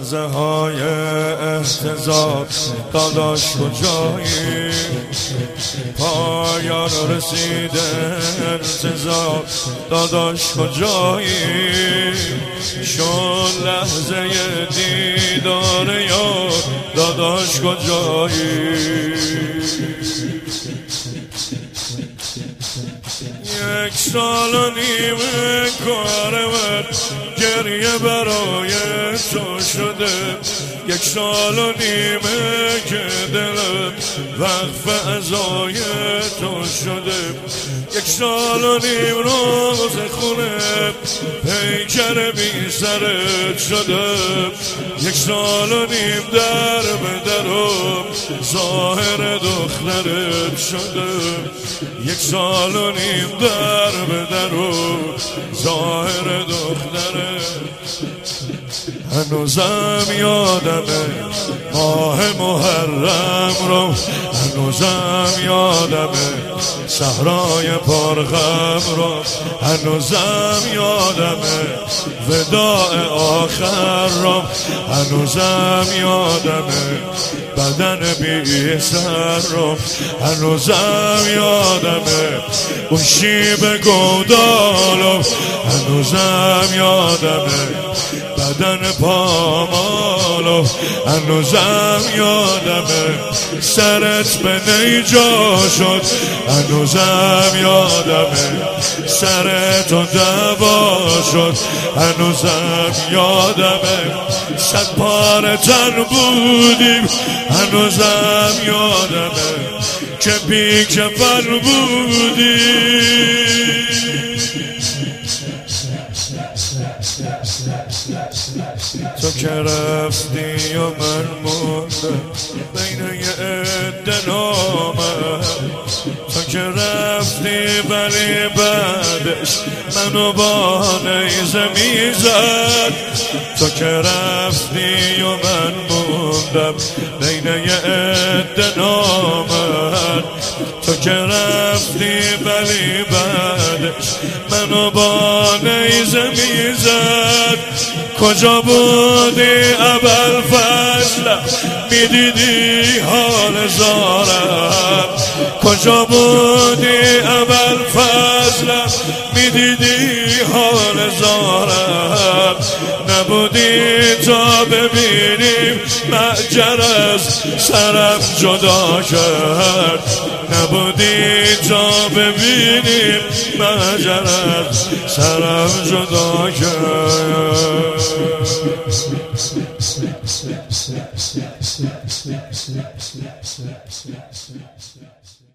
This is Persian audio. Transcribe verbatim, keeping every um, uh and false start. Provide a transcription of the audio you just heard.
لحظه های احتضار داداش کجایی؟ پایان رسیده انتظار داداش کجایی؟ شد لحظه دیدار یار داداش کجایی؟ یک سال و نیمه کار من گریه برای تو شده، یک سال و نیمه که دلت وقف ازای تو شده، یک سال و نیم روز خونه پیکر بی سرت شده، یک سال و نیم در به درم ظاهر دخترت شده، یک سال و نیم در به درم ظاهر دخترت. هنوزم یادمه ماه محرم رو، هنوزم یادمه صحرای پرغم رو، هنوزم یادمه وداع آخر رو، هنوزم یادمه بدن بی سر رو، هنوزم یادمه اون شیب گودالو، هنوزم یادمه بدن پامالو، هنوزم یادمه سرت به نیجا شد، هنوزم یادمه سرت دوا شد، هنوزم یادمه صد پاره تن بودیم، هنوزم یادمه که بی کفن بودیم. تو که رفتی و من موندم بین یه عده نامه، تو که رفتی ولی بعدش منو با نیزه میزد، تو که رفتی و من موندم بین یه عده نامه، تو که رفتی ولی بعدش منو با نیزه میزد. کجا بودی اول فضل میدیدی حال زارم، کجا بودی اول فضل میدیدی حال زارم، نبودی تا ببینیم معجر از سرم جدا کرد، نبودی تا ببینیم معجر از سرم جدا کرد.